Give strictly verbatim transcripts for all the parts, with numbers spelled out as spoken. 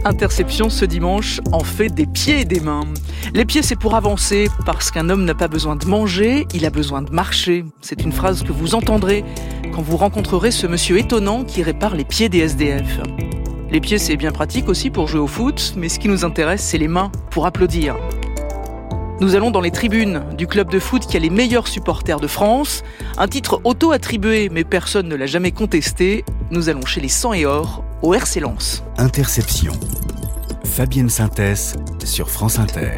Interception ce dimanche en fait des pieds et des mains. Les pieds, c'est pour avancer, parce qu'un homme n'a pas besoin de manger, il a besoin de marcher. C'est une phrase que vous entendrez quand vous rencontrerez ce monsieur étonnant qui répare les pieds des S D F. Les pieds, c'est bien pratique aussi pour jouer au foot, mais ce qui nous intéresse, c'est les mains pour applaudir. Nous allons dans les tribunes du club de foot qui a les meilleurs supporters de France. Un titre auto-attribué, mais personne ne l'a jamais contesté. Nous allons chez les Sang et Or, au R C Lens. Interception. Fabienne Synthès sur France Inter.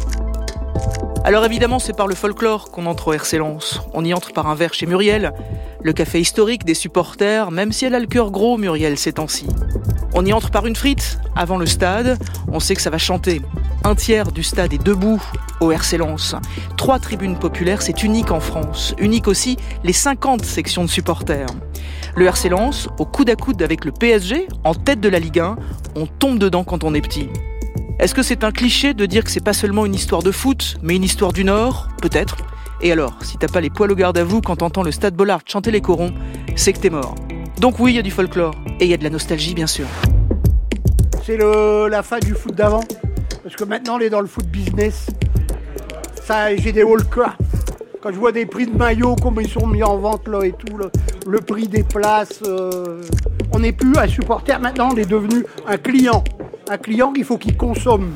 Alors évidemment, c'est par le folklore qu'on entre au R C Lens. On y entre par un verre chez Muriel, le café historique des supporters, même si elle a le cœur gros, Muriel, ces temps-ci. On y entre par une frite, avant le stade, on sait que ça va chanter. Un tiers du stade est debout au R C Lens. Trois tribunes populaires, c'est unique en France. Unique aussi les cinquante sections de supporters. Le R C Lens, au coude à coude avec le P S G, en tête de la Ligue un, on tombe dedans quand on est petit. Est-ce que c'est un cliché de dire que c'est pas seulement une histoire de foot, mais une histoire du Nord ? Peut-être. Et alors, si t'as pas les poils au garde à vous quand t'entends le Stade Bollaert chanter les corons, c'est que t'es mort. Donc oui, il y a du folklore, et il y a de la nostalgie bien sûr. C'est le, la fin du foot d'avant, parce que maintenant on est dans le foot business. Ça, j'ai des walkers. Quand je vois des prix de maillots, comme ils sont mis en vente là et tout, le, le prix des places, euh, on n'est plus un supporter, maintenant on est devenu un client. Un client qu'il faut qu'il consomme.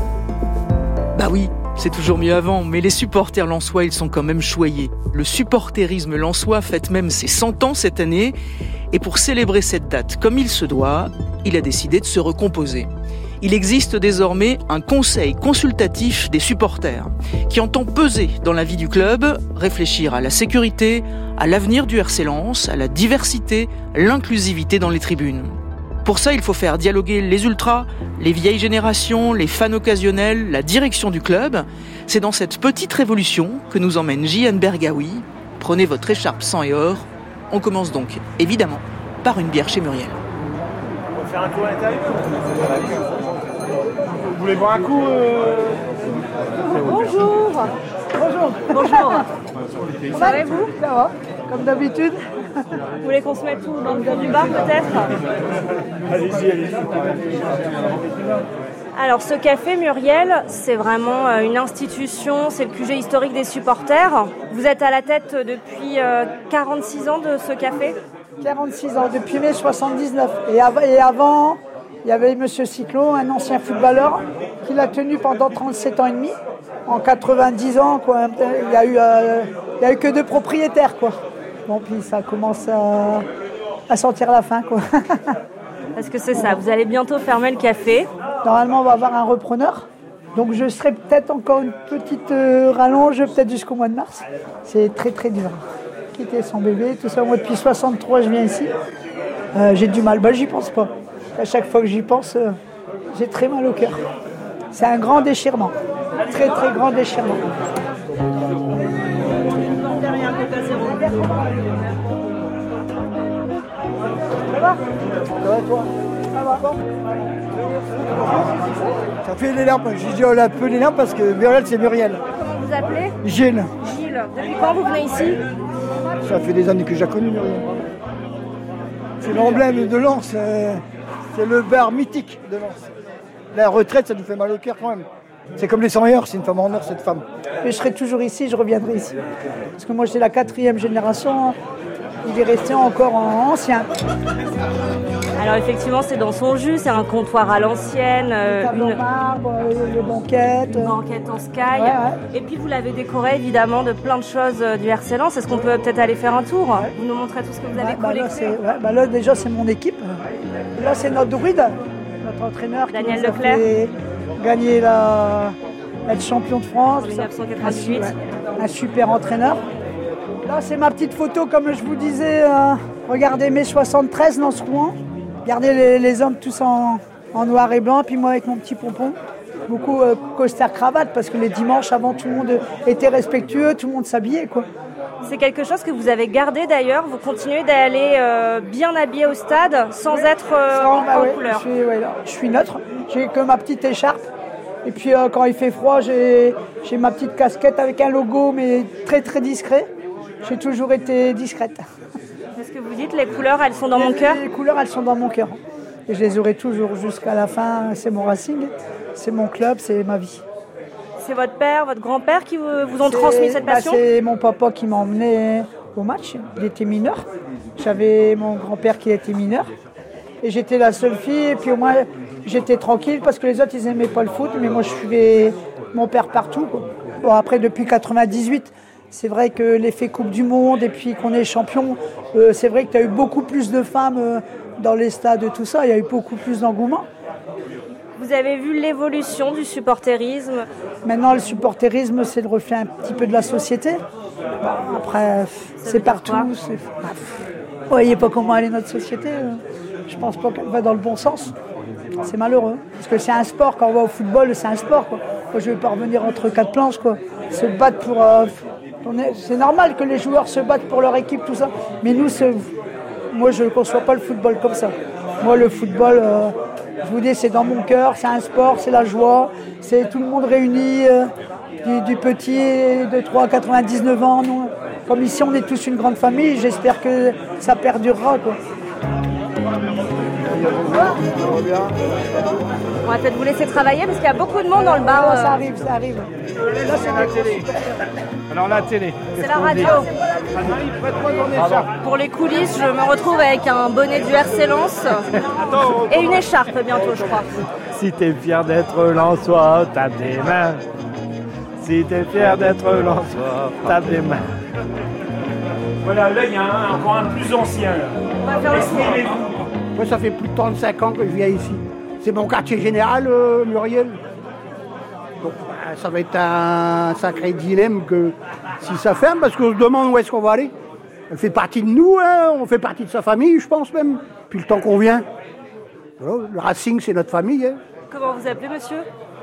Bah oui, c'est toujours mieux avant, mais les supporters lensois, ils sont quand même choyés. Le supporterisme lensois fête même ses cent ans cette année, et pour célébrer cette date comme il se doit, il a décidé de se recomposer. Il existe désormais un conseil consultatif des supporters qui entend peser dans la vie du club, réfléchir à la sécurité, à l'avenir du R C Lens, à la diversité, l'inclusivité dans les tribunes. Pour ça, il faut faire dialoguer les ultras, les vieilles générations, les fans occasionnels, la direction du club. C'est dans cette petite révolution que nous emmène Jian Bergaoui. Prenez votre écharpe sang et or. On commence donc, évidemment, par une bière chez Muriel. On va faire un tour à l'intérieur. Vous voulez boire un coup euh... Bonjour. Bonjour. Bonjour. Ça va et vous ? Ça va, comme d'habitude. Vous voulez qu'on se mette tout dans le fond du bar peut-être ? Allez-y, allez-y. Alors ce café Muriel, c'est vraiment une institution, c'est le Q G historique des supporters. Vous êtes à la tête depuis quarante-six ans de ce café ? quarante-six ans, depuis mai soixante-dix-neuf. Et, av- et avant, il y avait M. Cyclot, un ancien footballeur, qui l'a tenu pendant trente-sept ans et demi. En quatre-vingt-dix ans, quoi, il n'y a eu, euh, il y a eu que deux propriétaires, quoi. Bon, puis ça commence à, à sentir la fin, quoi. Parce que c'est ça, vous allez bientôt fermer le café. Normalement, on va avoir un repreneur. Donc je serai peut-être encore une petite euh, rallonge, peut-être jusqu'au mois de mars. C'est très très dur. Quitter son bébé, tout ça. Moi, depuis soixante-trois, je viens ici. Euh, j'ai du mal, bah, j'y pense pas. À chaque fois que j'y pense, euh, j'ai très mal au cœur. C'est un grand déchirement. Très très grand déchirement. Ça va ? Ça va toi ? Ça va bon ? Ça fait les lampes. Je dis on a peu les lampes parce que Muriel c'est Muriel. Comment vous appelez ? Gilles. Gilles. Depuis quand vous venez ici ? Ça fait des années que j'ai connu Muriel. C'est l'emblème de Lens. C'est, c'est le bar mythique de Lens. La retraite, ça nous fait mal au cœur quand même. C'est comme les cent heures, c'est une femme en or cette femme. Mais je serai toujours ici, je reviendrai ici. Parce que moi j'ai la quatrième génération, il est resté encore en ancien. Alors effectivement c'est dans son jus, c'est un comptoir à l'ancienne, euh, Table une en marbre, les banquettes. une banquette en sky. Ouais, ouais. Et puis vous l'avez décoré évidemment de plein de choses euh, du R C Lens. Est-ce qu'on peut peut-être aller faire un tour ? Ouais. Vous nous montrez tout ce que vous avez Ouais, bah là, collecté. c'est, ouais, bah là déjà c'est mon équipe. Là c'est notre druide, notre entraîneur qui Daniel nous a Leclerc. fait gagner la, être champion de France. dix-neuf cent quatre-vingt-dix-huit. Un, su- un super entraîneur. Là c'est ma petite photo comme je vous disais. Euh, regardez mai soixante-treize dans ce coin. Regardez les, les hommes tous en, en noir et blanc, puis moi avec mon petit pompon. Beaucoup euh, costard cravate parce que les dimanches avant tout le monde était respectueux, tout le monde s'habillait quoi. C'est quelque chose que vous avez gardé d'ailleurs. Vous continuez d'aller euh, bien habillé au stade sans Oui. être euh, Sans- en, bah en ouais, couleur. Je suis, ouais, là, je suis neutre. J'ai que ma petite écharpe. Et puis euh, quand il fait froid, j'ai, j'ai ma petite casquette avec un logo, mais très très discret. J'ai toujours été discrète. C'est ce que vous dites, les couleurs, elles sont dans mon cœur. Les couleurs, elles sont dans mon cœur. Et je les aurai toujours jusqu'à la fin. C'est mon Racing, c'est mon club, c'est ma vie. C'est votre père, votre grand-père qui vous, vous ont transmis cette bah, passion? C'est mon papa qui m'a emmené au match. Il était mineur. J'avais mon grand-père qui était mineur. Et j'étais la seule fille. Et puis au moins, j'étais tranquille parce que les autres, ils n'aimaient pas le foot. Mais moi, je suivais mon père partout, quoi. Bon, après, depuis quatre-vingt-dix-huit, c'est vrai que l'effet Coupe du Monde et puis qu'on est champion, euh, c'est vrai que tu as eu beaucoup plus de femmes euh, dans les stades et tout ça. Il y a eu beaucoup plus d'engouement. Vous avez vu l'évolution du supporterisme? Maintenant, le supporterisme, c'est le reflet un petit peu de la société. Bon, après, c'est partout. C'est... Vous voyez pas comment elle est notre société. Je pense pas qu'elle va dans le bon sens. C'est malheureux. Parce que c'est un sport. Quand on va au football, c'est un sport, quoi. Moi, je ne vais pas revenir entre quatre planches, quoi. Se battre pour... Euh, est... C'est normal que les joueurs se battent pour leur équipe, tout ça. Mais nous, c'est... moi, je ne conçois pas le football comme ça. Moi, le football... Euh... Je vous dis, c'est dans mon cœur, c'est un sport, c'est la joie, c'est tout le monde réuni, euh, du, du petit de trois à quatre-vingt-dix-neuf ans. Nous, comme ici, on est tous une grande famille, j'espère que ça perdurera, quoi. On va peut-être vous laisser travailler parce qu'il y a beaucoup de monde dans le bar. Ah, ça arrive, ça arrive. Là, c'est la télé. Alors la télé. C'est la radio. Pour les coulisses, je me retrouve avec un bonnet du R C Lens et une écharpe bientôt, je crois. Si t'es fier d'être Lensois, tape des mains. Si t'es fier d'être Lensois, tape des mains. Voilà, là il y a un, encore un plus ancien. Là. On va faire le cinéma. Moi, ça fait plus de trente-cinq ans que je viens ici. C'est mon quartier général, euh, Muriel. Donc, bah, ça va être un sacré dilemme que si ça ferme, parce qu'on se demande où est-ce qu'on va aller. Elle fait partie de nous, hein, on fait partie de sa famille, je pense même, depuis le temps qu'on vient. Voilà, le Racing, c'est notre famille. Hein. Comment vous appelez, monsieur?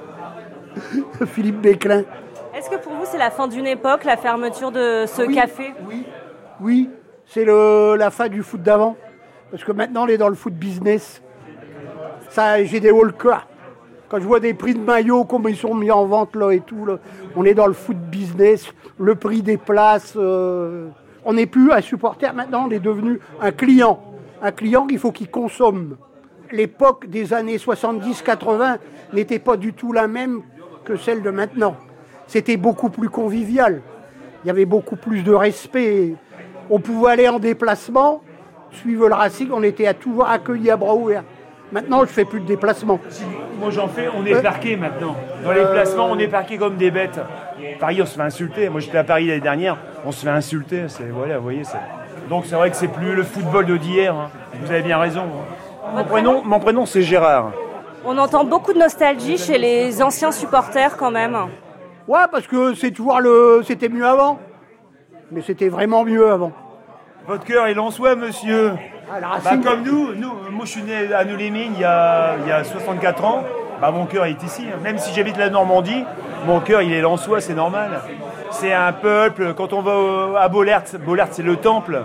Philippe Béclin. Est-ce que pour vous, c'est la fin d'une époque, la fermeture de ce oui, café? Oui, oui, c'est le, la fin du foot d'avant. Parce que maintenant, on est dans le foot business. Ça, j'ai des hauts le cœur. Quand je vois des prix de maillots, comme ils sont mis en vente là et tout, là, on est dans le foot business, le prix des places. Euh, on n'est plus un supporter maintenant, on est devenu un client. Un client qu'il faut qu'il consomme. L'époque des années soixante-dix quatre-vingts n'était pas du tout la même que celle de maintenant. C'était beaucoup plus convivial. Il y avait beaucoup plus de respect. On pouvait aller en déplacement, suivre le Racing, on était à toujours accueillis à bras ouverts. Maintenant, je ne fais plus de déplacement. Si, moi j'en fais, on est euh, parqués maintenant. Dans les euh, placements, on est parqués comme des bêtes. Paris, on se fait insulter. Moi j'étais à Paris l'année dernière, on se fait insulter. C'est, voilà, vous voyez, c'est... Donc c'est vrai que c'est plus le football de d'hier. Hein. Vous avez bien raison. Hein. Mon, prénom, mon prénom, c'est Gérard. On entend beaucoup de nostalgie chez les anciens supporters quand même. Ouais, parce que c'est toujours le... c'était mieux avant. Mais c'était vraiment mieux avant. Votre cœur est lensois, monsieur. Ah, bah, comme nous, nous, moi je suis né à Nous-les-Mines il y a, il y a soixante-quatre ans. Bah, mon cœur est ici. Même si j'habite la Normandie, mon cœur il est lensois, c'est normal. C'est un peuple. Quand on va à Bollaert, Bollaert c'est le temple.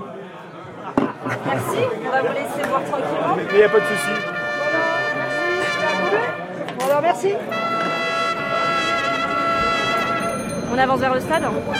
Merci, on va vous laisser voir tranquillement. Mais il n'y a pas de souci. Bon, alors merci. On avance vers le stade.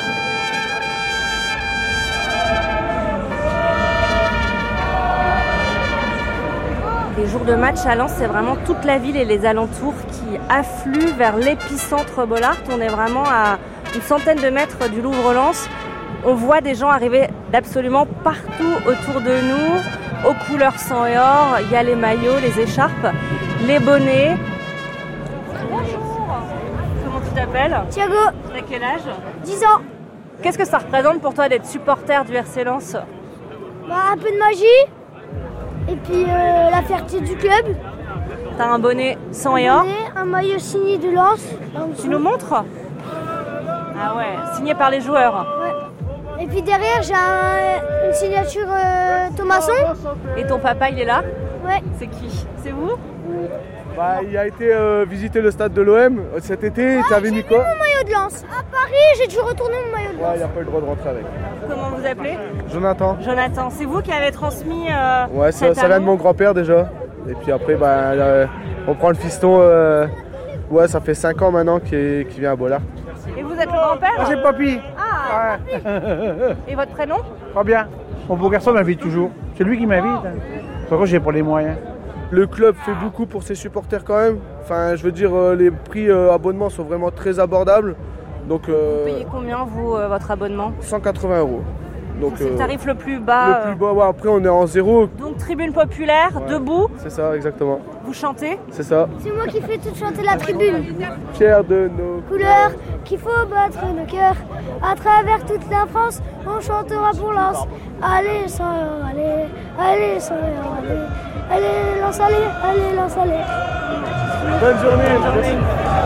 Les jours de match à Lens, c'est vraiment toute la ville et les alentours qui affluent vers l'épicentre Bollaert. On est vraiment à une centaine de mètres du Louvre-Lens. On voit des gens arriver d'absolument partout autour de nous, aux couleurs sang et or. Il y a les maillots, les écharpes, les bonnets. Bonjour. Comment tu t'appelles? Thiago. T'as quel âge? dix ans. Qu'est-ce que ça représente pour toi d'être supporter du R C Lens? Bah, un peu de magie. Et puis euh, la fierté du club. T'as un bonnet sang et or. Un maillot signé de Lens. Tu nous montres? Ah ouais, signé par les joueurs. Ouais. Et puis derrière, j'ai un, une signature euh, Thomasson. Et ton papa, il est là? Ouais. C'est qui? C'est vous? Oui. Bah, il a été euh, visiter le stade de l'O M cet été. Ouais, tu avais mis quoi? J'ai mis mon maillot de Lens. À Paris, j'ai dû retourner mon maillot de Lens. Ouais, il n'a pas eu le droit de rentrer avec. Comment vous appelez? Jonathan. Jonathan, c'est vous qui avez transmis euh, Ouais, ça, ça vient de mon grand-père déjà. Et puis après, bah, euh, on prend le fiston. Euh, ouais, ça fait cinq ans maintenant qu'il, qu'il vient à Bollaert. Et vous êtes le grand-père? Moi, c'est Papy. Ah, ouais. Et votre prénom? Pas bien. Mon beau garçon m'invite toujours. C'est lui qui m'invite. Par contre, j'ai pas les moyens. le club fait beaucoup pour ses supporters quand même. Enfin, je veux dire, euh, les prix euh, abonnements sont vraiment très abordables. Donc, euh, vous payez combien, vous, euh, votre abonnement ? cent quatre-vingts euros. Donc, c'est le tarif le plus bas. Le plus bas, ouais, après on est en zéro. Donc tribune populaire, ouais. Debout. C'est ça, exactement. Vous chantez ? C'est ça. C'est moi qui fais toute chanter la tribune. Fier de nos couleurs, qu'il faut battre nos cœurs. À travers toute la France, on chantera pour Lens. Allez, sans allez, allez, sans allez, allez, Lens, allez, allez, Lens, allez. Bonne journée. Bonne journée.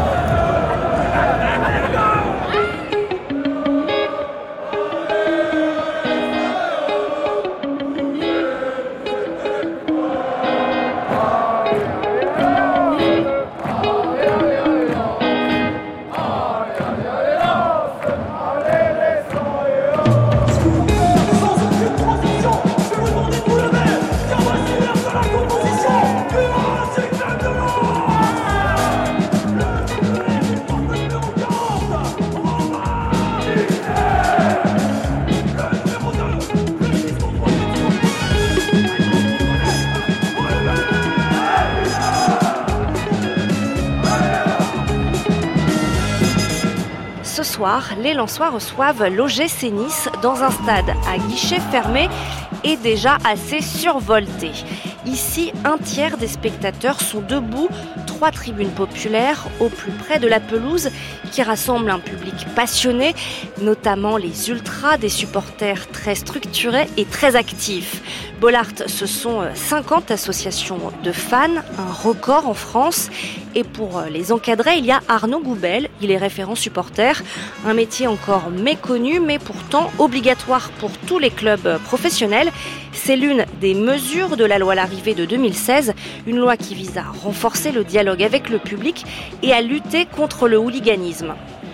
Ce soir, les Lensois reçoivent l'O G C Nice dans un stade à guichet fermé et déjà assez survolté. Ici, un tiers des spectateurs sont debout, trois tribunes populaires au plus près de la pelouse qui rassemblent un public passionné, notamment les ultras, des supporters très structurés et très actifs. Bollaert, ce sont cinquante associations de fans, un record en France. Et pour les encadrer, il y a Arnaud Goubel, il est référent supporter, un métier encore méconnu mais pourtant obligatoire pour tous les clubs professionnels. C'est l'une des mesures de la loi Larrivé de deux mille seize, une loi qui vise à renforcer le dialogue avec le public et à lutter contre le hooliganisme.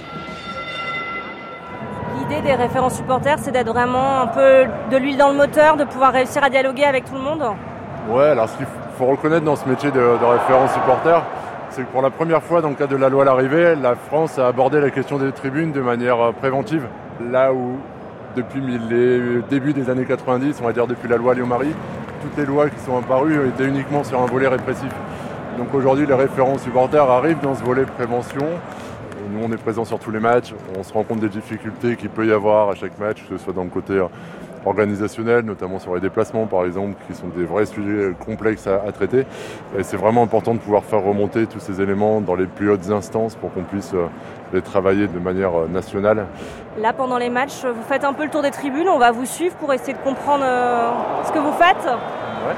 L'idée des référents supporters, c'est d'être vraiment un peu de l'huile dans le moteur, de pouvoir réussir à dialoguer avec tout le monde. Ouais, alors ce qu'il faut reconnaître dans ce métier de, de référent supporter, c'est que pour la première fois, dans le cadre de la loi Larrivé, la France a abordé la question des tribunes de manière préventive. Là où, depuis les débuts des années quatre-vingt-dix, on va dire depuis la loi Lyon-Marie, toutes les lois qui sont apparues étaient uniquement sur un volet répressif. Donc aujourd'hui, les référents supporters arrivent dans ce volet prévention. Nous, on est présents sur tous les matchs. On se rend compte des difficultés qu'il peut y avoir à chaque match, que ce soit dans le côté organisationnel, notamment sur les déplacements, par exemple, qui sont des vrais sujets complexes à, à traiter. Et c'est vraiment important de pouvoir faire remonter tous ces éléments dans les plus hautes instances pour qu'on puisse les travailler de manière nationale. Là, pendant les matchs, vous faites un peu le tour des tribunes. On va vous suivre pour essayer de comprendre euh, ce que vous faites. Ouais.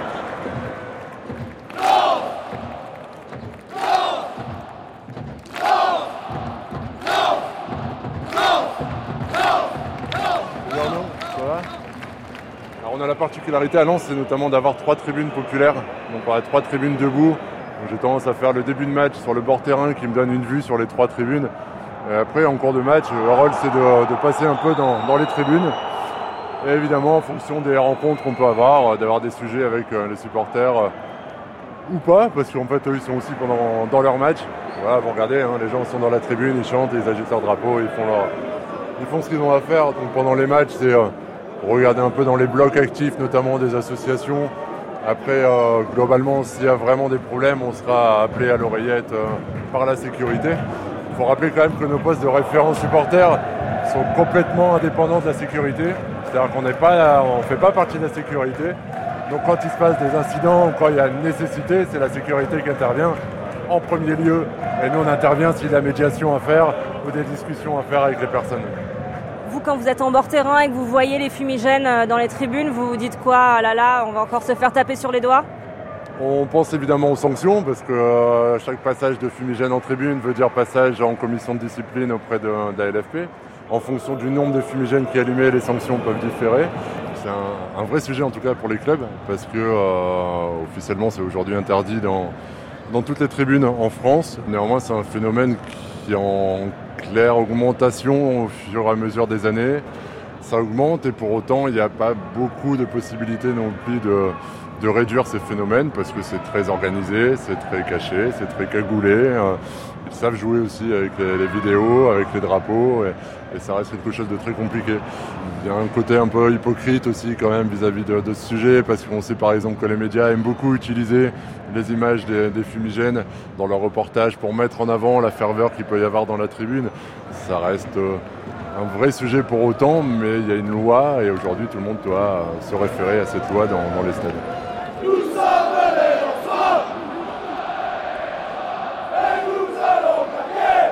On a la particularité à Lens, c'est notamment d'avoir trois tribunes populaires. Donc on a trois tribunes debout. Donc j'ai tendance à faire le début de match sur le bord terrain qui me donne une vue sur les trois tribunes. Et après, en cours de match, le rôle c'est de, de passer un peu dans, dans les tribunes. Et évidemment, en fonction des rencontres qu'on peut avoir, d'avoir des sujets avec les supporters euh, ou pas, parce qu'en fait, eux, ils sont aussi pendant, dans leur match. Voilà, vous regardez, hein, les gens sont dans la tribune, ils chantent, ils agitent leur drapeau, ils font, leur, ils font ce qu'ils ont à faire. Donc pendant les matchs, c'est... Euh, regarder un peu dans les blocs actifs, notamment des associations. Après, euh, globalement, s'il y a vraiment des problèmes, on sera appelé à l'oreillette euh, par la sécurité. Il faut rappeler quand même que nos postes de référents supporters sont complètement indépendants de la sécurité. C'est-à-dire qu'on n'est pas, on ne fait pas partie de la sécurité. Donc quand il se passe des incidents, quand il y a une nécessité, c'est la sécurité qui intervient en premier lieu. Et nous, on intervient s'il y a de la médiation à faire ou des discussions à faire avec les personnes. Vous, quand vous êtes en bord terrain et que vous voyez les fumigènes dans les tribunes, vous vous dites quoi ? Ah là là, on va encore se faire taper sur les doigts ? On pense évidemment aux sanctions, parce que euh, chaque passage de fumigène en tribune veut dire passage en commission de discipline auprès de, de la L F P. En fonction du nombre de fumigènes qui est allumé, les sanctions peuvent différer. C'est un, un vrai sujet en tout cas pour les clubs, parce que euh, officiellement c'est aujourd'hui interdit dans, dans toutes les tribunes en France. Néanmoins, c'est un phénomène qui est en claire augmentation au fur et à mesure des années. Ça augmente et pour autant, il n'y a pas beaucoup de possibilités non plus de, de réduire ces phénomènes parce que c'est très organisé, c'est très caché, c'est très cagoulé. Euh, ils savent jouer aussi avec les, les vidéos, avec les drapeaux et, et ça reste quelque chose de très compliqué. Il y a un côté un peu hypocrite aussi quand même vis-à-vis de, de ce sujet parce qu'on sait par exemple que les médias aiment beaucoup utiliser les images des, des fumigènes dans leurs reportages pour mettre en avant la ferveur qu'il peut y avoir dans la tribune. Ça reste euh, un vrai sujet pour autant, mais il y a une loi et aujourd'hui tout le monde doit euh, se référer à cette loi dans, dans les stades. Nous sommes les Lensois et nous allons gagner.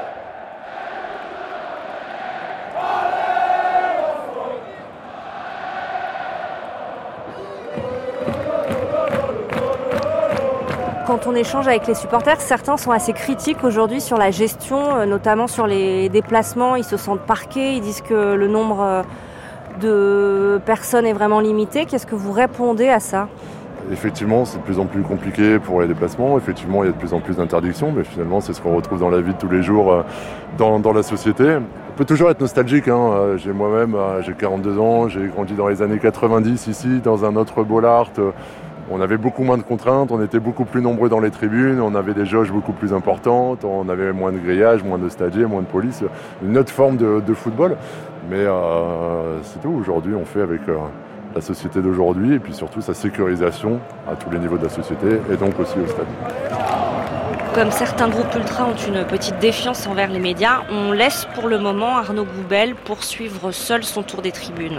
Quand on échange avec les supporters, certains sont assez critiques aujourd'hui sur la gestion, notamment sur les déplacements. Ils se sentent parqués, ils disent que le nombre de personnes est vraiment limité. Qu'est-ce que vous répondez à ça ? Effectivement, c'est de plus en plus compliqué pour les déplacements. Effectivement, il y a de plus en plus d'interdictions, mais finalement, c'est ce qu'on retrouve dans la vie de tous les jours dans, dans la société. On peut toujours être nostalgique. Hein. J'ai moi-même, j'ai quarante-deux ans, j'ai grandi dans les années quatre-vingt-dix ici, dans un autre Bollaert. On avait beaucoup moins de contraintes, on était beaucoup plus nombreux dans les tribunes, on avait des jauges beaucoup plus importantes, on avait moins de grillage, moins de stadiers, moins de police, une autre forme de, de football. Mais euh, c'est tout, aujourd'hui on fait avec euh, la société d'aujourd'hui et puis surtout sa sécurisation à tous les niveaux de la société et donc aussi au stade. Comme certains groupes ultras ont une petite défiance envers les médias, on laisse pour le moment Arnaud Goubel poursuivre seul son tour des tribunes.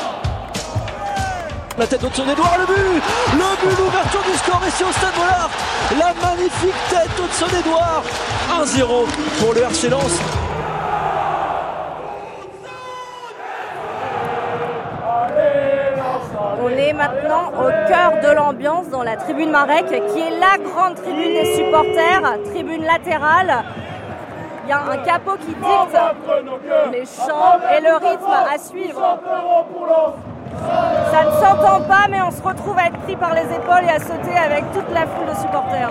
La tête d'Hudson-Edouard, le but Le but, l'ouverture du score ici au Stade Bollaert. La magnifique tête d'Hudson-Edouard. un zéro pour le R C Lens. On est maintenant au cœur de l'ambiance dans la tribune Marek, qui est la grande tribune des supporters, tribune latérale. Il y a un capot qui dicte les chants et le rythme à suivre. Ça ne s'entend pas, mais on se retrouve à être pris par les épaules et à sauter avec toute la foule de supporters.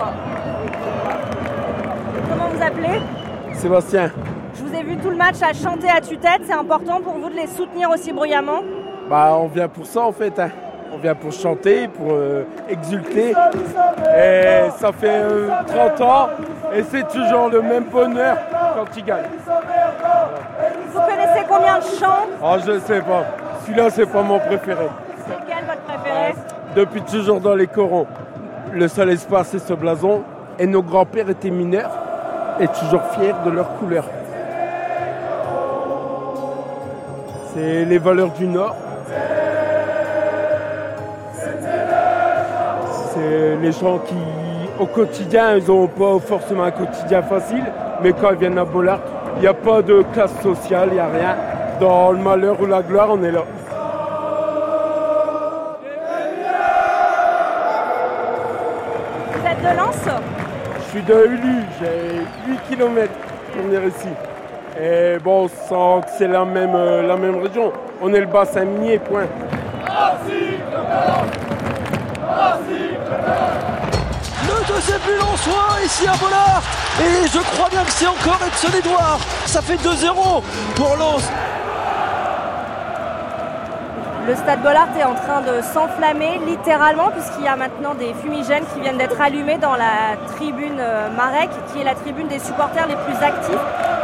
Comment vous appelez ? Sébastien. Je vous ai vu tout le match à chanter à tue-tête. C'est important pour vous de les soutenir aussi bruyamment ? Bah, on vient pour ça en fait. Hein. On vient pour chanter, pour euh, exulter. Et ça fait euh, trente ans et c'est toujours le même bonheur quand ils gagnent. Vous connaissez combien de chants ? Oh, je ne sais pas. Celui-là, c'est pas mon préféré. C'est quel votre préféré ? Depuis toujours dans les corons. Le seul espace, c'est ce blason. Et nos grands-pères étaient mineurs et toujours fiers de leur couleur. C'est les valeurs du Nord. C'est les gens qui, au quotidien, ils n'ont pas forcément un quotidien facile. Mais quand ils viennent à Bollaert, il n'y a pas de classe sociale, il n'y a rien. Dans le malheur ou la gloire, on est là. Vous êtes de Lens ? Je suis de Ulu, j'ai huit kilomètres pour venir ici. Et bon, on sent que c'est la même, euh, la même région. On est le bassin minier, point. Le deuxième but lensois ici à Bollaert. Et je crois bien que c'est encore Hudson-Edouard. Ça fait deux zéro pour Lens. Le Stade Bollaert est en train de s'enflammer littéralement puisqu'il y a maintenant des fumigènes qui viennent d'être allumés dans la tribune Marek, qui est la tribune des supporters les plus actifs.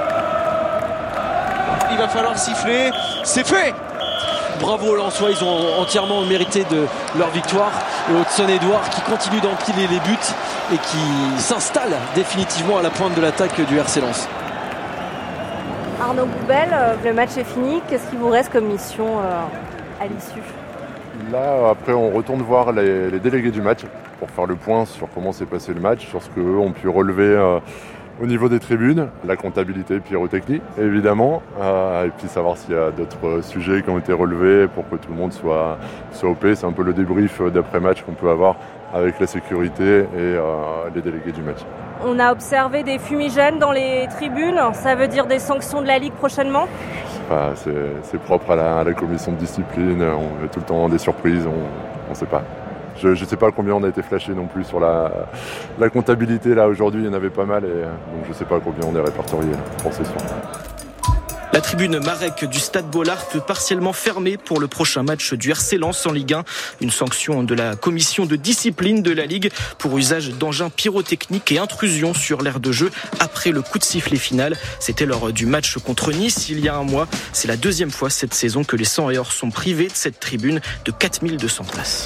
Il va falloir siffler, c'est fait. Bravo Lensois, ils ont entièrement mérité de leur victoire. Et Hudson-Edouard qui continue d'empiler les buts et qui s'installe définitivement à la pointe de l'attaque du R C Lens. Arnaud Goubel, le match est fini. Qu'est-ce qu'il vous reste comme mission à l'issue ? Là, après, on retourne voir les, les délégués du match pour faire le point sur comment s'est passé le match, sur ce qu'eux ont pu relever euh, au niveau des tribunes, la comptabilité pyrotechnique, évidemment, euh, et puis savoir s'il y a d'autres sujets qui ont été relevés pour que tout le monde soit, soit O P. C'est un peu le débrief d'après-match qu'on peut avoir avec la sécurité et euh, les délégués du match. On a observé des fumigènes dans les tribunes, ça veut dire des sanctions de la Ligue prochainement ? Enfin, c'est, c'est propre à la, à la commission de discipline, on a tout le temps des surprises, on ne sait pas. Je ne sais pas combien on a été flashé non plus sur la, la comptabilité. Là aujourd'hui, il y en avait pas mal, et donc je ne sais pas combien on est répertorié pour ce soir. La tribune Marek du Stade Bollaert partiellement fermée pour le prochain match du R C Lens en Ligue un. Une sanction de la commission de discipline de la Ligue pour usage d'engins pyrotechniques et intrusion sur l'aire de jeu après le coup de sifflet final. C'était lors du match contre Nice il y a un mois. C'est la deuxième fois cette saison que les cent et or sont privés de cette tribune de quatre mille deux cents places.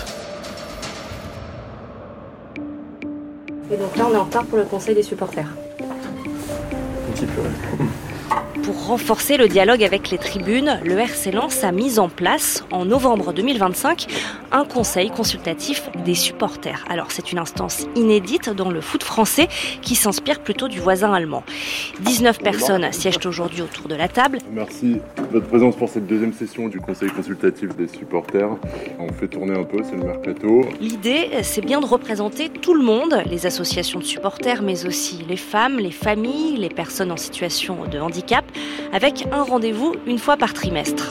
Et donc là, on est en retard pour le conseil des supporters. Un petit peu, ouais. Pour renforcer le dialogue avec les tribunes, le R C Lens a mis en place, en novembre deux mille vingt-cinq, un conseil consultatif des supporters. Alors c'est une instance inédite dans le foot français qui s'inspire plutôt du voisin allemand. dix-neuf personnes siègent aujourd'hui autour de la table. Merci de votre présence pour cette deuxième session du conseil consultatif des supporters. On fait tourner un peu, c'est le mercato. L'idée, c'est bien de représenter tout le monde, les associations de supporters, mais aussi les femmes, les familles, les personnes en situation de handicap, avec un rendez-vous une fois par trimestre.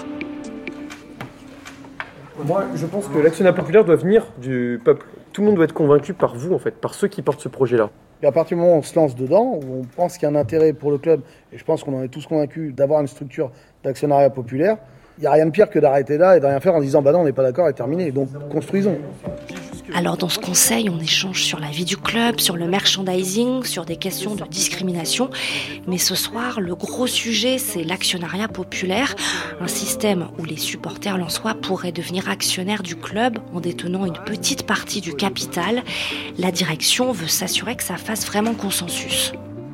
Moi, je pense que l'actionnariat populaire doit venir du peuple. Tout le monde doit être convaincu par vous, en fait, par ceux qui portent ce projet-là. Et à partir du moment où on se lance dedans, où on pense qu'il y a un intérêt pour le club, et je pense qu'on en est tous convaincus d'avoir une structure d'actionnariat populaire, il n'y a rien de pire que d'arrêter là et de rien faire en disant « bah non, on n'est pas d'accord et terminé ». Donc, construisons. Alors dans ce conseil, on échange sur la vie du club, sur le merchandising, sur des questions de discrimination. Mais ce soir, le gros sujet, c'est l'actionnariat populaire, un système où les supporters lensois pourraient devenir actionnaires du club en détenant une petite partie du capital. La direction veut s'assurer que ça fasse vraiment consensus.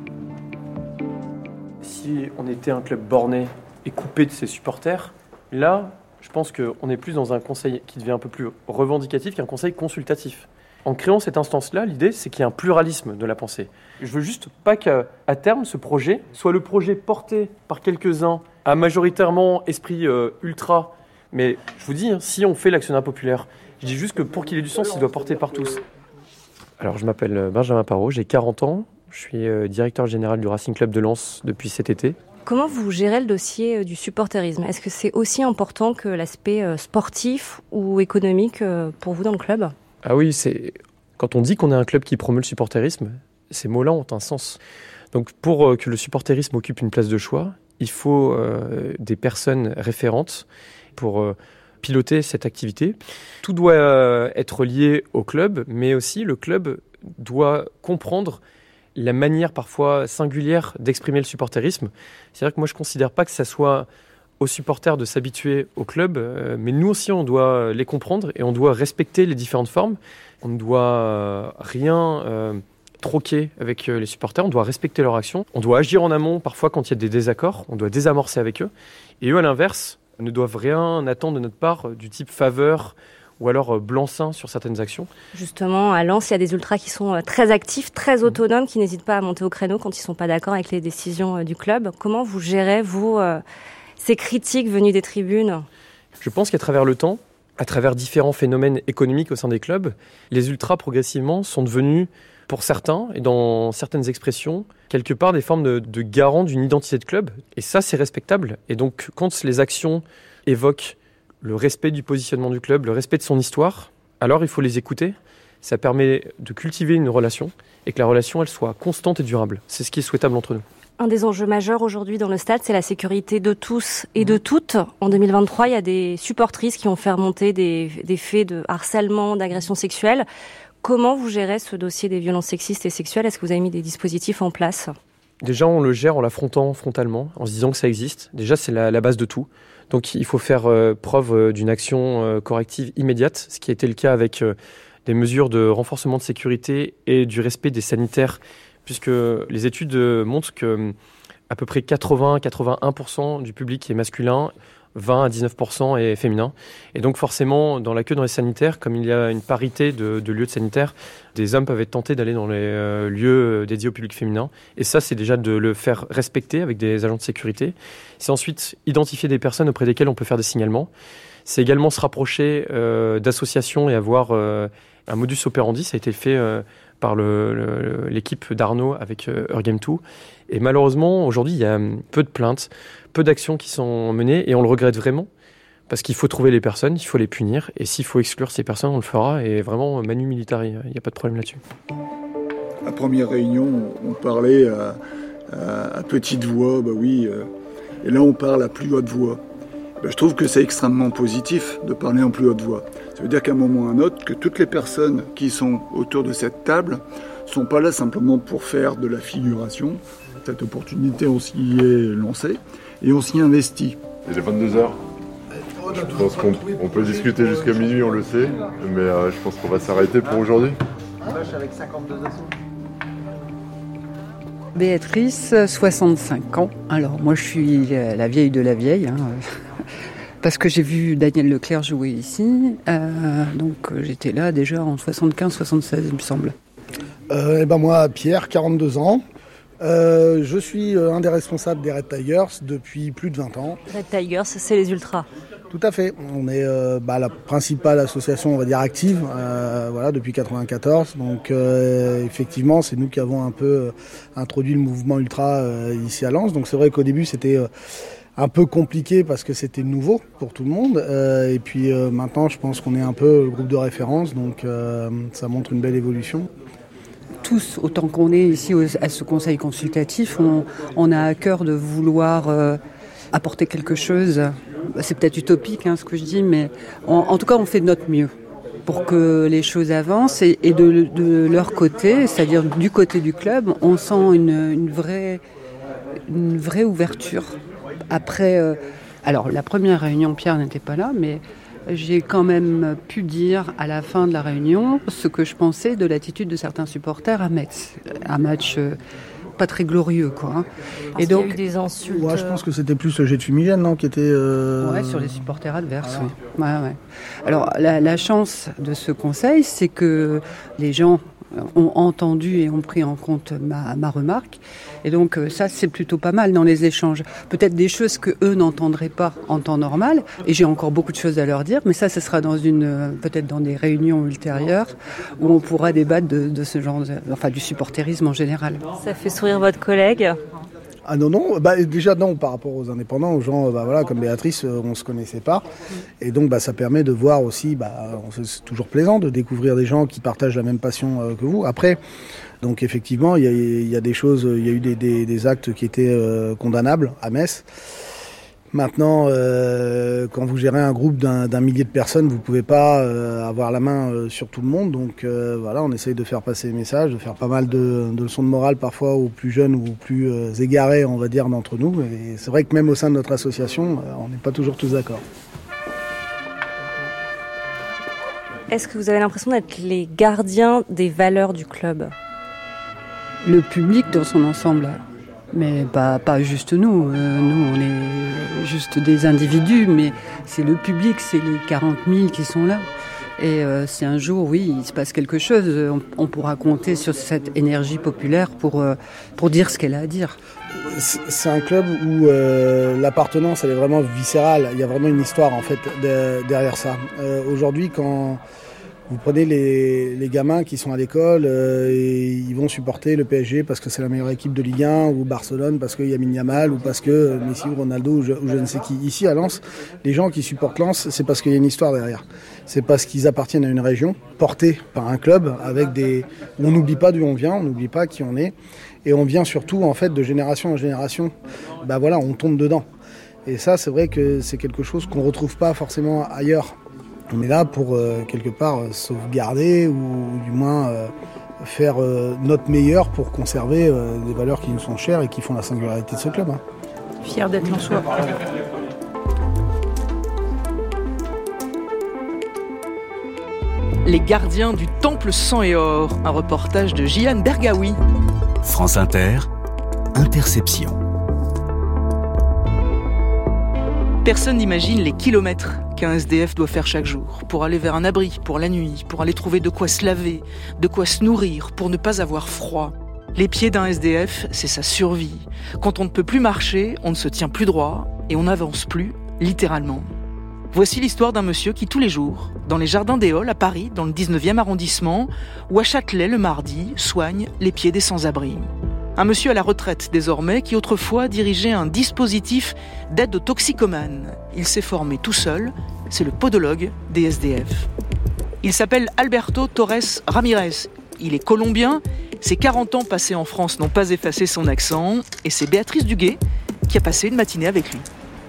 Si on était un club borné et coupé de ses supporters, là, je pense qu'on est plus dans un conseil qui devient un peu plus revendicatif qu'un conseil consultatif. En créant cette instance-là, l'idée, c'est qu'il y ait un pluralisme de la pensée. Je veux juste pas qu'à à terme, ce projet soit le projet porté par quelques-uns à majoritairement esprit euh, ultra. Mais je vous dis, hein, si on fait l'actionnariat populaire, je dis juste que pour qu'il ait du sens, il doit porter par tous. Alors, je m'appelle Benjamin Parot, j'ai quarante ans. Je suis euh, directeur général du Racing Club de Lens depuis cet été. Comment vous gérez le dossier du supporterisme ? Est-ce que c'est aussi important que l'aspect sportif ou économique pour vous dans le club ? Ah oui, c'est... quand on dit qu'on est un club qui promeut le supporterisme, ces mots-là ont un sens. Donc pour que le supporterisme occupe une place de choix, il faut euh, des personnes référentes pour euh, piloter cette activité. Tout doit euh, être lié au club, mais aussi le club doit comprendre la manière parfois singulière d'exprimer le supporterisme. C'est-à-dire que moi, je ne considère pas que ça soit aux supporters de s'habituer au club, euh, mais nous aussi, on doit les comprendre et on doit respecter les différentes formes. On ne doit euh, rien euh, troquer avec euh, les supporters, on doit respecter leur action. On doit agir en amont, parfois quand il y a des désaccords, on doit désamorcer avec eux. Et eux, à l'inverse, ne doivent rien attendre de notre part euh, du type faveur ou alors blanc-seing sur certaines actions. Justement, à Lens, il y a des ultras qui sont très actifs, très autonomes, qui n'hésitent pas à monter au créneau quand ils ne sont pas d'accord avec les décisions du club. Comment vous gérez, vous, euh, ces critiques venues des tribunes ? Je pense qu'à travers le temps, à travers différents phénomènes économiques au sein des clubs, les ultras, progressivement, sont devenus, pour certains, et dans certaines expressions, quelque part des formes de, de garants d'une identité de club. Et ça, c'est respectable. Et donc, quand les actions évoquent le respect du positionnement du club, le respect de son histoire, alors il faut les écouter. Ça permet de cultiver une relation et que la relation, elle soit constante et durable. C'est ce qui est souhaitable entre nous. Un des enjeux majeurs aujourd'hui dans le stade, c'est la sécurité de tous et de toutes. En deux mille vingt-trois, il y a des supportrices qui ont fait remonter des, des faits de harcèlement, d'agression sexuelle. Comment vous gérez ce dossier des violences sexistes et sexuelles ? Est-ce que vous avez mis des dispositifs en place ? Déjà, on le gère en l'affrontant frontalement, en se disant que ça existe. Déjà, c'est la, la base de tout. Donc il faut faire euh, preuve euh, d'une action euh, corrective immédiate, ce qui a été le cas avec euh, des mesures de renforcement de sécurité et du respect des sanitaires, puisque les études euh, montrent que euh, à peu près quatre-vingts à quatre-vingt-un pour cent du public est masculin, vingt à dix-neuf pour cent est féminin. Et donc forcément, dans la queue dans les sanitaires, comme il y a une parité de, de lieux de sanitaires, des hommes peuvent être tentés d'aller dans les euh, lieux dédiés au public féminin. Et ça, c'est déjà de le faire respecter avec des agents de sécurité. C'est ensuite identifier des personnes auprès desquelles on peut faire des signalements. C'est également se rapprocher euh, d'associations et avoir euh, un modus operandi. Ça a été fait euh, par le, le, l'équipe d'Arnaud avec euh, Eurgame deux. Et malheureusement, aujourd'hui, il y a peu de plaintes, peu d'actions qui sont menées et on le regrette vraiment. Parce qu'il faut trouver les personnes, il faut les punir. Et s'il faut exclure ces personnes, on le fera. Et vraiment, manu militari, il n'y a pas de problème là-dessus. À première réunion, on parlait à, à, à petite voix, bah oui, euh, Et là, on parle à plus haute voix. Ben, je trouve que c'est extrêmement positif de parler en plus haute voix. Ça veut dire qu'à un moment ou à un autre, que toutes les personnes qui sont autour de cette table ne sont pas là simplement pour faire de la figuration. Cette opportunité, on s'y est lancé et on s'y investit. Il est vingt-deux heures. Je pense qu'on on peut discuter jusqu'à minuit, on le sait, mais euh, je pense qu'on va s'arrêter pour aujourd'hui. Avec cinquante-deux assos. Béatrice, soixante-cinq ans. Alors moi je suis la vieille de la vieille, hein, parce que j'ai vu Daniel Leclerc jouer ici, euh, donc j'étais là déjà en soixante-quinze soixante-seize il me semble. Euh, et ben moi Pierre, quarante-deux ans. Euh, je suis un des responsables des Red Tigers depuis plus de vingt ans. Red Tigers, c'est les ultras. Tout à fait. On est euh, bah, la principale association, on va dire, active euh, voilà, depuis quatre-vingt-quatorze. Donc euh, effectivement, c'est nous qui avons un peu euh, introduit le mouvement ultra euh, ici à Lens. Donc c'est vrai qu'au début, c'était euh, un peu compliqué parce que c'était nouveau pour tout le monde. Euh, et puis euh, maintenant, je pense qu'on est un peu le groupe de référence. Donc euh, ça montre une belle évolution. Tous, autant qu'on est ici à ce conseil consultatif, on, on a à cœur de vouloir euh, apporter quelque chose. C'est peut-être utopique hein, ce que je dis, mais on, en tout cas on fait de notre mieux pour que les choses avancent. Et, et de, de leur côté, c'est-à-dire du côté du club, on sent une, une, vraie, une vraie ouverture. Après, euh, alors la première réunion, Pierre n'était pas là, mais j'ai quand même pu dire à la fin de la réunion ce que je pensais de l'attitude de certains supporters à Metz. Un match euh, pas très glorieux, quoi. Hein. Et donc, il y a eu des insultes. Ouais, je pense que c'était plus le jet de fumigène, non, qui était. Euh... Ouais, sur les supporters adverses. Voilà. Oui. Ouais, ouais. Alors la, la chance de ce conseil, c'est que les gens ont entendu et ont pris en compte ma, ma remarque. Et donc ça, c'est plutôt pas mal dans les échanges. Peut-être des choses que eux n'entendraient pas en temps normal. Et j'ai encore beaucoup de choses à leur dire. Mais ça, ce sera dans une, peut-être dans des réunions ultérieures où on pourra débattre de, de ce genre, de, enfin du supporterisme en général. Ça fait sourire votre collègue ? Ah non, non, bah, déjà non, par rapport aux indépendants, aux gens bah, voilà, comme Béatrice, on ne se connaissait pas. Et donc bah, ça permet de voir aussi, bah, c'est toujours plaisant de découvrir des gens qui partagent la même passion euh, que vous. Après, donc effectivement, il y a, y a des choses, il y a eu des, des, des actes qui étaient euh, condamnables à Metz. Maintenant, euh, quand vous gérez un groupe d'un, d'un millier de personnes, vous ne pouvez pas euh, avoir la main euh, sur tout le monde. Donc euh, voilà, on essaye de faire passer les messages, de faire pas mal de, de leçons de morale parfois aux plus jeunes ou aux plus euh, égarés, on va dire, d'entre nous. Et c'est vrai que même au sein de notre association, euh, on n'est pas toujours tous d'accord. Est-ce que vous avez l'impression d'être les gardiens des valeurs du club ? Le public dans son ensemble. Mais pas, pas juste nous, euh, nous on est juste des individus, mais c'est le public, c'est les quarante mille qui sont là. Et euh, si un jour, oui, il se passe quelque chose, on, on pourra compter sur cette énergie populaire pour, euh, pour dire ce qu'elle a à dire. C'est un club où euh, l'appartenance, elle est vraiment viscérale, il y a vraiment une histoire en fait de, derrière ça. Euh, aujourd'hui, quand vous prenez les, les gamins qui sont à l'école euh, et ils vont supporter le P S G parce que c'est la meilleure équipe de Ligue un, ou Barcelone parce qu'il y a Lamine Yamal, ou parce que Messi ou Ronaldo ou je, ou je ne sais qui. Ici à Lens, les gens qui supportent Lens, c'est parce qu'il y a une histoire derrière. C'est parce qu'ils appartiennent à une région portée par un club avec des. On n'oublie pas d'où on vient, on n'oublie pas qui on est, et on vient surtout en fait de génération en génération. Ben voilà, on tombe dedans. Et ça, c'est vrai que c'est quelque chose qu'on retrouve pas forcément ailleurs. On est là pour, euh, quelque part, euh, sauvegarder ou, ou du moins euh, faire euh, notre meilleur pour conserver euh, des valeurs qui nous sont chères et qui font la singularité de ce club. Hein. Fier d'être lensois. Les gardiens du Temple Sang et Or, un reportage de Jian Bergaoui. France Inter, Interception. Personne n'imagine les kilomètres qu'un S D F doit faire chaque jour pour aller vers un abri, pour la nuit, pour aller trouver de quoi se laver, de quoi se nourrir, pour ne pas avoir froid. Les pieds d'un S D F, c'est sa survie. Quand on ne peut plus marcher, on ne se tient plus droit et on n'avance plus, littéralement. Voici l'histoire d'un monsieur qui, tous les jours, dans les jardins des Halles à Paris, dans le dix-neuvième arrondissement, ou à Châtelet le mardi, soigne les pieds des sans-abri. Un monsieur à la retraite désormais qui autrefois dirigeait un dispositif d'aide aux toxicomanes. Il s'est formé tout seul, c'est le podologue des S D F. Il s'appelle Alberto Torres Ramirez. Il est colombien, ses quarante ans passés en France n'ont pas effacé son accent, et c'est Béatrice Duguay qui a passé une matinée avec lui.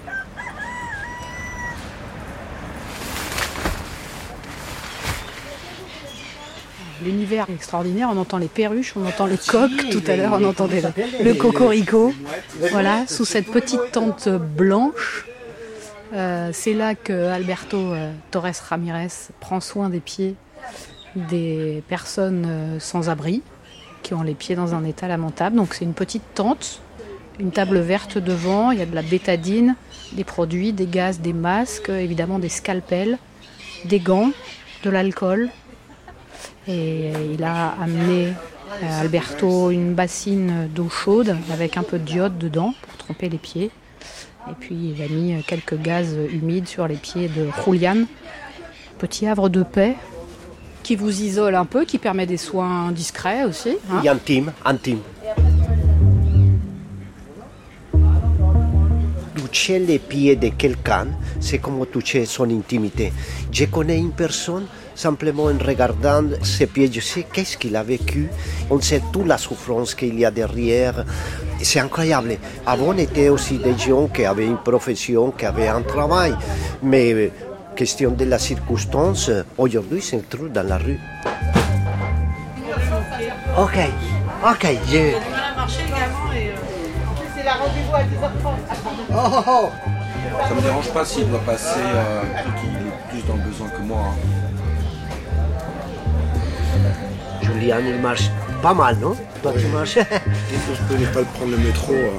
L'univers est extraordinaire, on entend les perruches, on entend les coqs, tout à l'heure on entendait le, le cocorico. Voilà, sous cette petite tente blanche, euh, c'est là que Alberto euh, Torres Ramirez prend soin des pieds des personnes euh, sans abri, qui ont les pieds dans un état lamentable. Donc c'est une petite tente, une table verte devant, il y a de la bétadine, des produits, des gaz, des masques, évidemment des scalpels, des gants, de l'alcool. Et il a amené à Alberto une bassine d'eau chaude avec un peu de d'iode dedans pour tremper les pieds. Et puis il a mis quelques gaz humides sur les pieds de Julián, petit havre de paix qui vous isole un peu, qui permet des soins discrets aussi. Hein. Et intime, intime. Toucher les pieds de quelqu'un, c'est comme toucher son intimité. Je connais une personne, simplement en regardant ses pieds, je sais qu'est-ce qu'il a vécu. On sait toute la souffrance qu'il y a derrière. C'est incroyable. Avant, on était aussi des gens qui avaient une profession, qui avaient un travail. Mais question de la circonstance, aujourd'hui, ils se trouvent dans la rue. Ok, ok, je... On a marché également et... C'est la rendez-vous à dix heures trente. Oh, oh, oh. Ça ne me dérange pas s'il doit passer, euh, qu'il est plus dans le besoin que moi. Hein. Julián, il marche pas mal, non? Toi, oui. Tu marches? Dès que je peux ne pas le prendre le métro. Euh...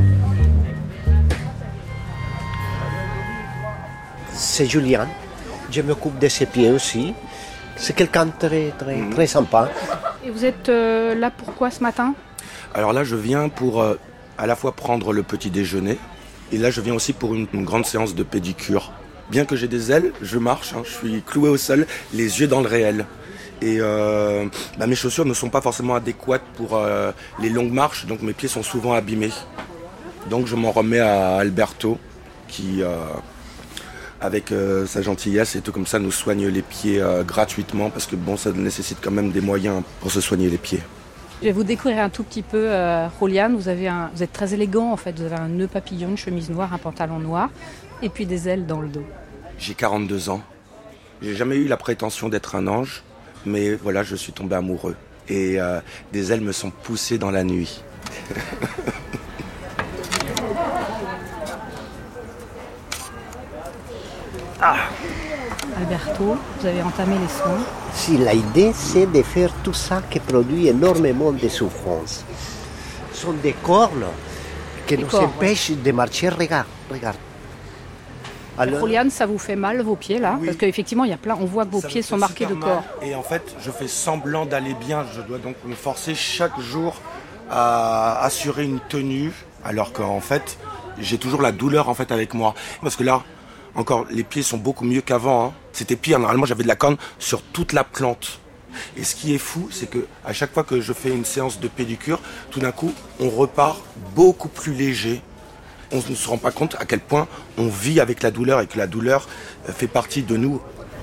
C'est Julián. Je m'occupe de ses pieds aussi. C'est quelqu'un de très, très, mmh. très sympa. Et vous êtes euh, là pourquoi ce matin? Alors là, je viens pour euh, à la fois prendre le petit déjeuner. Et là, je viens aussi pour une, une grande séance de pédicure. Bien que j'ai des ailes, je marche. Hein, je suis cloué au sol, les yeux dans le réel. Et euh, bah, mes chaussures ne sont pas forcément adéquates pour euh, les longues marches, donc mes pieds sont souvent abîmés. Donc je m'en remets à Alberto, qui, euh, avec euh, sa gentillesse et tout comme ça, nous soigne les pieds euh, gratuitement, parce que bon, ça nécessite quand même des moyens pour se soigner les pieds. Je vais vous découvrir un tout petit peu, euh, Julián. Vous, avez un, vous êtes très élégant en fait, vous avez un nœud papillon, une chemise noire, un pantalon noir, et puis des ailes dans le dos. J'ai quarante-deux ans. J'ai jamais eu la prétention d'être un ange. Mais voilà, je suis tombé amoureux. Et euh, des ailes me sont poussées dans la nuit. Ah. Alberto, vous avez entamé les soins. Si, l'idée, c'est de faire tout ça qui produit énormément de souffrance. Ce sont des cornes qui nous empêchent ouais. de marcher. Regarde, regarde. Alors... Julián, ça vous fait mal vos pieds là? Oui. Parce qu'effectivement, il y a plein, on voit que vos ça pieds sont marqués de corps. Et en fait, je fais semblant d'aller bien. Je dois donc me forcer chaque jour à assurer une tenue, alors qu'en fait, j'ai toujours la douleur en fait avec moi. Parce que là, encore, les pieds sont beaucoup mieux qu'avant. Hein. C'était pire. Normalement, j'avais de la corne sur toute la plante. Et ce qui est fou, c'est que à chaque fois que je fais une séance de pédicure, tout d'un coup, on repart beaucoup plus léger. On ne se rend pas compte à quel point on vit avec la douleur et que la douleur fait partie de nous.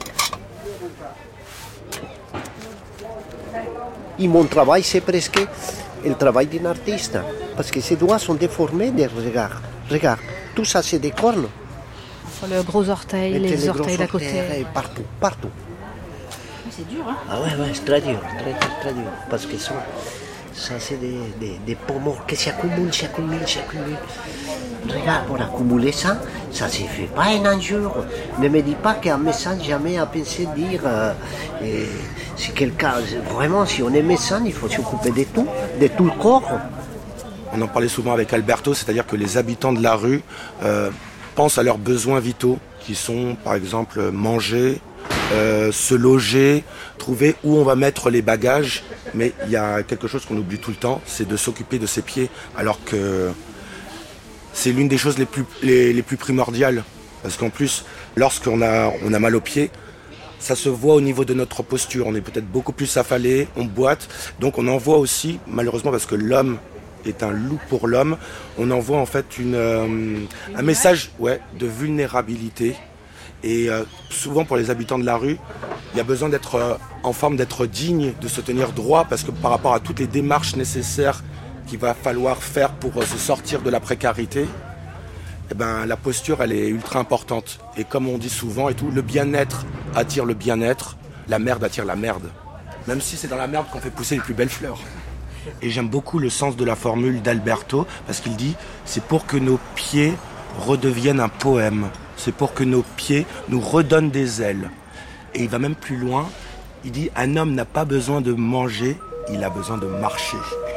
Et mon travail, c'est presque le travail d'un artiste. Parce que ses doigts sont déformés. Regarde, regarde. Tout ça, c'est des cornes. Sur le gros orteil, les, les orteils d'à côté. Partout, partout. C'est dur, hein? Ah ouais, ouais, c'est très dur, très, très, très dur. Parce que ça, ça c'est des, des, des poumons qui s'accumulent, s'accumulent, s'accumulent. Regarde, pour accumuler ça, ça ne se fait pas en un jour. Ne me dis pas qu'un médecin jamais a pensé dire euh, euh, si quelqu'un, vraiment, si on est médecin, il faut s'occuper de tout, de tout le corps. On en parlait souvent avec Alberto, c'est-à-dire que les habitants de la rue euh, pensent à leurs besoins vitaux, qui sont par exemple manger, euh, se loger, trouver où on va mettre les bagages. Mais il y a quelque chose qu'on oublie tout le temps, c'est de s'occuper de ses pieds, alors que c'est l'une des choses les plus, les, les plus primordiales. Parce qu'en plus, lorsqu'on a, on a mal aux pieds, ça se voit au niveau de notre posture. On est peut-être beaucoup plus affalé, on boite. Donc on envoie aussi, malheureusement parce que l'homme est un loup pour l'homme, on envoie en fait une, euh, un message ouais, de vulnérabilité. Et euh, souvent pour les habitants de la rue, il y a besoin d'être euh, en forme, d'être digne, de se tenir droit, parce que par rapport à toutes les démarches nécessaires qu'il va falloir faire pour se sortir de la précarité, eh ben, la posture, elle est ultra importante. Et comme on dit souvent et tout, le bien-être attire le bien-être, la merde attire la merde. Même si c'est dans la merde qu'on fait pousser les plus belles fleurs. Et j'aime beaucoup le sens de la formule d'Alberto, parce qu'il dit, c'est pour que nos pieds redeviennent un poème. C'est pour que nos pieds nous redonnent des ailes. Et il va même plus loin, il dit, un homme n'a pas besoin de manger, il a besoin de marcher.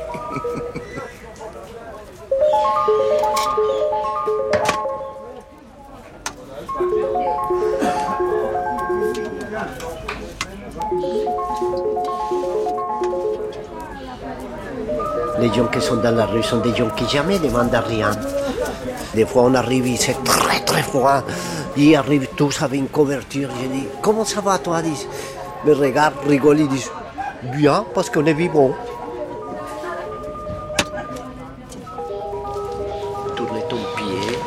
Les gens qui sont dans la rue sont des gens qui jamais demandent rien. Des fois on arrive, il c'est très très froid. Ils arrivent tous avec une couverture. Je dis, comment ça va toi? Ils me regardent, rigolent, ils disent, bien, parce qu'on est vivant. Tourne ton pied.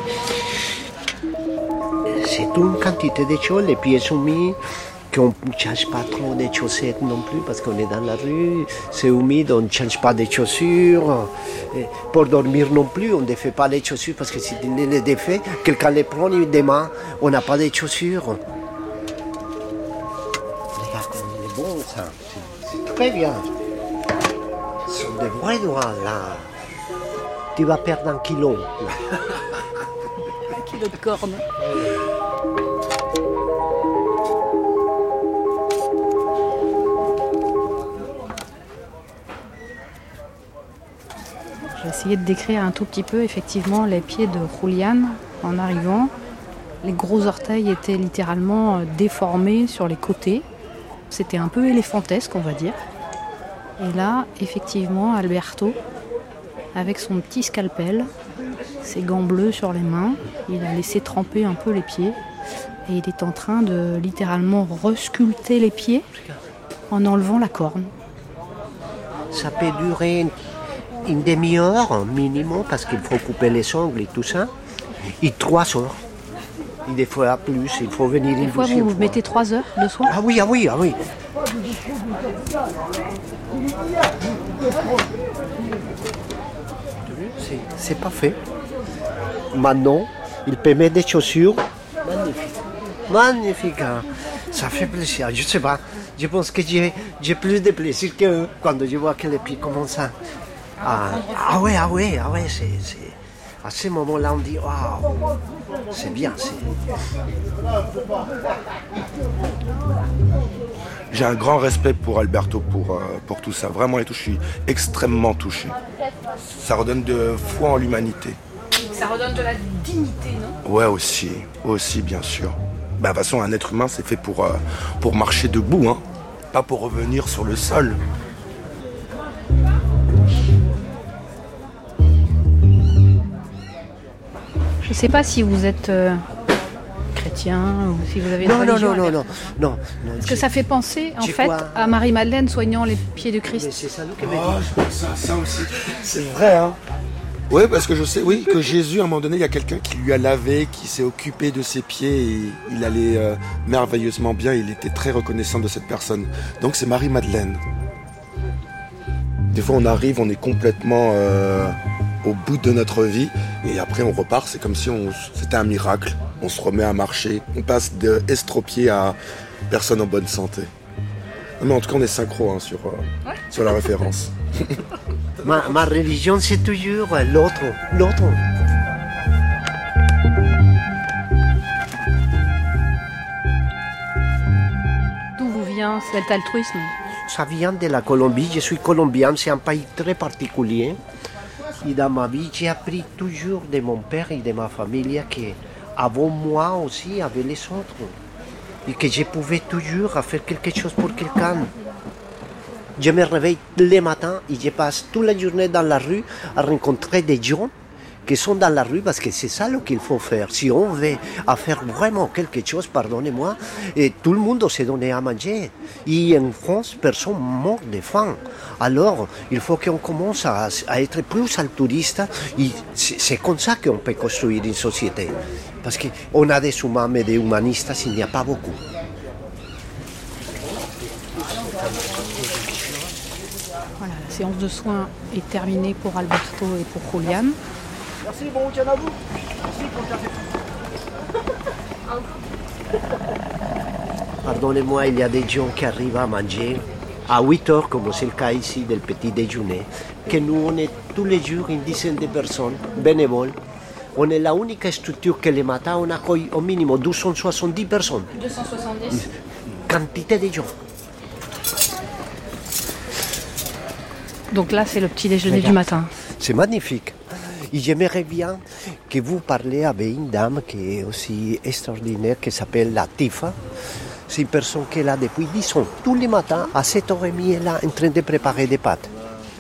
C'est une quantité de choses, les pieds sont mis. Qu'on ne change pas trop de chaussettes non plus parce qu'on est dans la rue, c'est humide, on ne change pas de chaussures. Et pour dormir non plus, on ne défait pas les chaussures parce que si on les défait, quelqu'un les prend demain, on n'a pas de chaussures. Regarde comme il est bon ça, c'est, c'est très bien. Ce sont des vrais doigts là. Tu vas perdre un kilo. Un kilo de corne. J'ai essayé de décrire un tout petit peu effectivement les pieds de Julián en arrivant. Les gros orteils étaient littéralement déformés sur les côtés. C'était un peu éléphantesque, on va dire. Et là, effectivement, Alberto, avec son petit scalpel, ses gants bleus sur les mains, il a laissé tremper un peu les pieds. Et il est en train de littéralement resculpter les pieds en enlevant la corne. Ça peut durer une demi-heure minimum parce qu'il faut couper les ongles et tout ça. Et trois heures. Et des fois plus, il faut venir une Des fois, vous, vous mettez trois heures de soin? Ah oui, ah oui, ah oui. C'est, c'est parfait. Maintenant, il peut mettre des chaussures. Magnifique. Magnifique. Hein. Ça fait plaisir. Je sais pas. Je pense que j'ai, j'ai plus de plaisir qu'eux quand je vois que les pieds commencent à... Ah, ah ouais, ah ouais, ah ouais, c'est, c'est... À ce moment-là, on dit, waouh, c'est bien, c'est... J'ai un grand respect pour Alberto, pour, euh, pour tout ça. Vraiment et tout, je suis extrêmement touché. Ça redonne de foi en l'humanité. Ça redonne de la dignité, non? Ouais, aussi, aussi, bien sûr. Ben, de toute façon, un être humain, c'est fait pour, euh, pour marcher debout, hein, pas pour revenir sur le sol. Je ne sais pas si vous êtes euh, chrétien ou si vous avez une non, religion. Non, non, non, non, non. Parce que ça fait penser, en fait, quoi à Marie-Madeleine soignant les pieds du Christ. Mais c'est ça, nous, que oh, ça, ça aussi. C'est vrai, hein? Oui, parce que je sais, oui, que Jésus, à un moment donné, il y a quelqu'un qui lui a lavé, qui s'est occupé de ses pieds et il allait euh, merveilleusement bien. Il était très reconnaissant de cette personne. Donc c'est Marie-Madeleine. Des fois, on arrive, on est complètement euh, au bout de notre vie et après on repart. C'est comme si on, c'était un miracle. On se remet à marcher. On passe de estropié à personne en bonne santé. Mais en tout cas, on est synchro hein, sur, euh, ouais. sur la référence. ma, ma religion, c'est toujours l'autre. L'autre. D'où vous vient cet altruisme? Ça vient de la Colombie. Je suis colombien. C'est un pays très particulier. Et dans ma vie, j'ai appris toujours de mon père et de ma famille qu'avant moi aussi, il y avait les autres. Et que je pouvais toujours faire quelque chose pour quelqu'un. Je me réveille le matin et je passe toute la journée dans la rue à rencontrer des gens qui sont dans la rue parce que c'est ça ce qu'il faut faire. Si on veut faire vraiment quelque chose, pardonnez-moi, et tout le monde se donne à manger. Et en France, personne ne meurt de faim. Alors, il faut qu'on commence à, à être plus altruiste et c'est, c'est comme ça qu'on peut construire une société. Parce qu'on a des humains mais des humanistes, il n'y a pas beaucoup. Voilà, séance de soins est terminée pour Alberto et pour Julian. Merci, bon week-end à vous. Merci pour le café. Pardonnez-moi, il y a des gens qui arrivent à manger à huit heures, comme c'est le cas ici del petit déjeuner, que nous, on est tous les jours une dizaine de personnes bénévoles. On est la unique structure que le matin, on accueille au minimum deux cent soixante-dix personnes. deux cent soixante-dix. Quantité de gens. Donc là, c'est le petit déjeuner du matin. C'est magnifique. Et j'aimerais bien que vous parliez avec une dame qui est aussi extraordinaire, qui s'appelle Latifa. C'est une personne qui est là depuis dix ans. Tous les matins, à sept heures trente, elle est là en train de préparer des pâtes.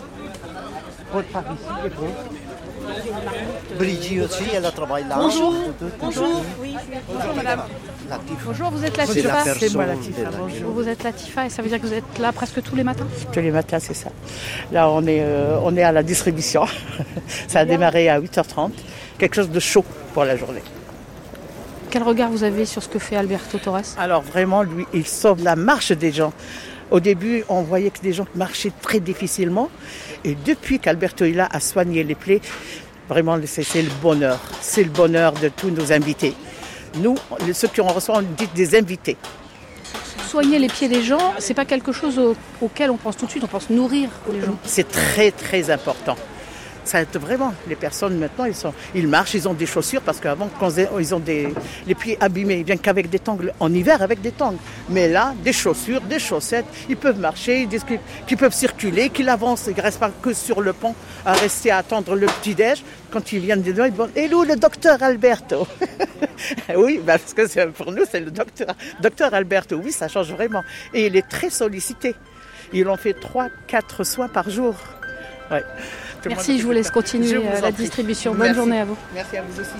Brigitte aussi, elle travaille là. Bonjour. Bonjour. Oui, bonjour madame. Latifa. Bonjour, vous êtes C'est Latifa. la personne C'est moi Latifa, de la- bonjour. Vous êtes Latifa et ça veut dire que vous êtes là presque tous les matins? Tous les matins, c'est ça. Là, on est, euh, on est à la distribution. Ça a démarré à huit heures trente. Quelque chose de chaud pour la journée. Quel regard vous avez sur ce que fait Alberto Torres? Alors vraiment, lui, il sauve la marche des gens. Au début, on voyait que des gens marchaient très difficilement. Et depuis qu'Alberto est là à soigner les plaies, vraiment, c'est c'est le bonheur. C'est le bonheur de tous nos invités. Nous, ceux qui en reçoivent, on dit des invités. Soigner les pieds des gens, c'est pas quelque chose au- auquel on pense tout de suite, on pense nourrir les gens. C'est très très important. Ça aide vraiment. Les personnes maintenant, ils, sont, ils marchent, ils ont des chaussures parce qu'avant, quand ils ont des, les pieds abîmés, ils viennent qu'avec des tangles, en hiver avec des tangles. Mais là, des chaussures, des chaussettes, ils peuvent marcher, ils disent qu'ils, qu'ils peuvent circuler, qu'ils avancent, ils ne restent pas que sur le pont à rester à attendre le petit-déj. Quand ils viennent dedans, ils disent « Hello, le docteur Alberto !» Oui, bah, parce que c'est, pour nous, c'est le docteur, docteur Alberto. Oui, ça change vraiment. Et il est très sollicité. Ils ont fait trois quatre soins par jour. Ouais. Tout le Merci, monde- je vous laisse continuer Je vous euh, en la prie. distribution. Bonne Merci. journée à vous. Merci à vous aussi.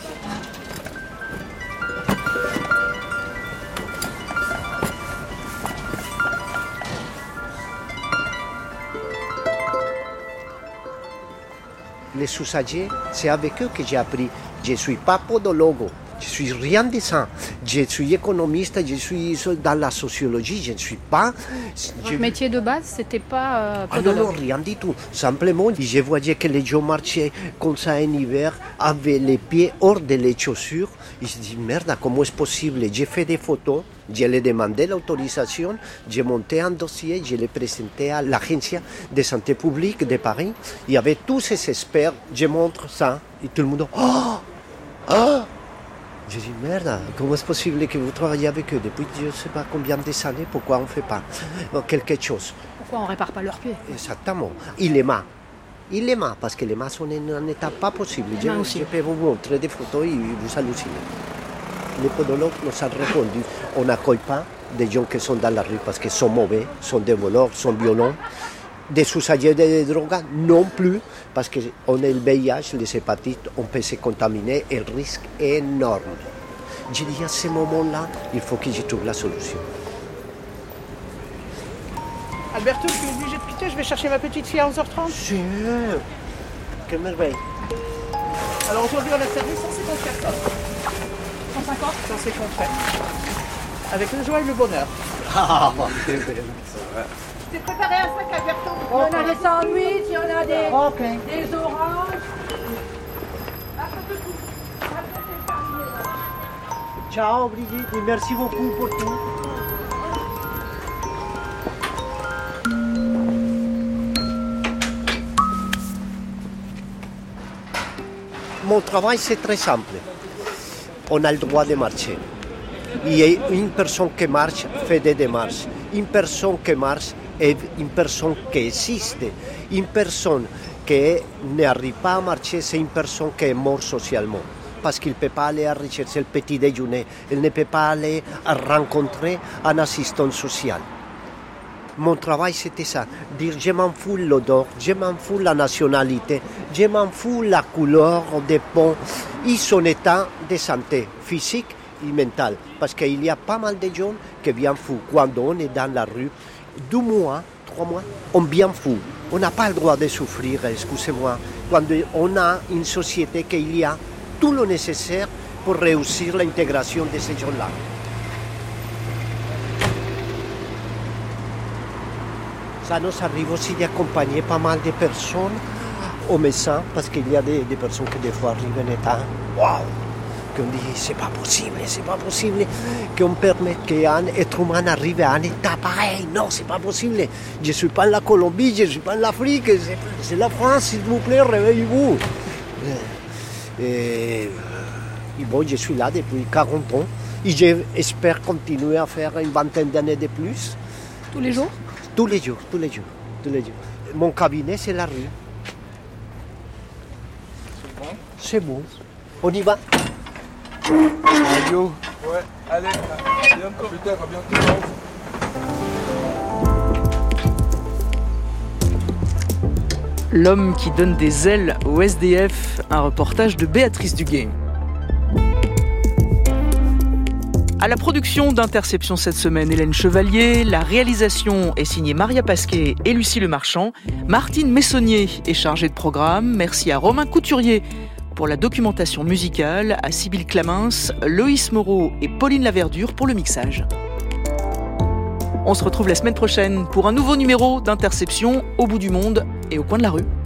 Les sous-âgés, c'est avec eux que j'ai appris. Je ne suis pas podologue, je ne suis rien de ça. Je suis économiste, je suis dans la sociologie, je ne suis pas... Votre métier de base, c'était pas euh, Ah non, non, podologue. rien du tout. Simplement, je voyais que les gens marchaient comme ça en hiver, avec les pieds hors de les chaussures. Et je dis, merde, comment est-ce possible? J'ai fait des photos, je leur ai demandé l'autorisation, j'ai monté un dossier, je l'ai présenté à l'agence de santé publique de Paris. Il y avait tous ces experts, je montre ça, et tout le monde, oh! Oh! Je dis, merde, comment est-ce possible que vous travaillez avec eux depuis je ne sais pas combien d'années, pourquoi on ne fait pas quelque chose? Pourquoi on répare pas leurs pieds? Exactement. Et les mains. Et les mains, parce que les mains sont en un état pas possible. Les Je, mains aussi. je peux vous montrer des photos et vous hallucinez. Les podologues nous ont répondu, on n'accueille pas des gens qui sont dans la rue parce qu'ils sont mauvais, sont des voleurs, sont violents. Des sous-usagers de drogue non plus, parce qu'on a le V I H, les hépatites, on peut se contaminer et le risque est énorme. J'ai dit à ce moment-là, il faut que je trouve la solution. Alberto, je suis obligée de quitter, je vais chercher ma petite fille à onze heures trente. Sûr. Quelle merveille. Alors aujourd'hui, on a servi cent cinquante personnes. cent cinquante cent cinquante. Avec le joie et le bonheur. Ah, c'est bien. Je t'ai préparé un sac Alberto. Il y en a des sandwichs, il y en a des, Ok. des oranges. Ciao Brigitte, et merci beaucoup pour tout. Mon travail, c'est très simple. On a le droit de marcher. Et une personne qui marche fait des démarches. Une personne qui marche est une personne qui existe. Une personne qui n'arrive pas à marcher, c'est une personne qui est morte socialement. Parce qu'il ne peut pas aller à rechercher le petit déjeuner. Il ne peut pas aller à rencontrer un assistant social. Mon travail, c'était ça. Dire, je m'en fous l'odeur, je m'en fous la nationalité, je m'en fous la couleur des ponts et son état de santé physique et mentale. Parce qu'il y a pas mal de gens qui bien fous. Quand on est dans la rue, deux mois, trois mois, on bien fou. On n'a pas le droit de souffrir, excusez-moi. Quand on a une société qu'il y a tout le nécessaire pour réussir l'intégration de ces gens-là. Ça nous arrive aussi d'accompagner pas mal de personnes au médecin, parce qu'il y a des, des personnes qui des fois arrivent en état waouh, qu'on dit c'est pas possible, c'est pas possible qu'on permette qu'un être humain arrive à un état pareil. Non, c'est pas possible. Je suis pas en la Colombie, je suis pas en l'Afrique, c'est, c'est la France, s'il vous plaît, réveillez-vous. Et, et bon, je suis là depuis quarante ans et j'espère continuer à faire une vingtaine d'années de plus. Tous les jours? Tous les jours, tous les jours, tous les jours. Mon cabinet, c'est la rue. C'est bon? C'est bon. On y va? Radio. Ouais, allez, à bientôt. Putain, à bientôt. L'homme qui donne des ailes au S D F, un reportage de Béatrice Duguay. À la production d'Interception cette semaine, Hélène Chevalier. La réalisation est signée Maria Pasquet et Lucie Lemarchand. Martine Messonnier est chargée de programme. Merci à Romain Couturier pour la documentation musicale, à Sybille Clamins, Loïs Moreau et Pauline Laverdure pour le mixage. On se retrouve la semaine prochaine pour un nouveau numéro d'Interception au bout du monde et au coin de la rue.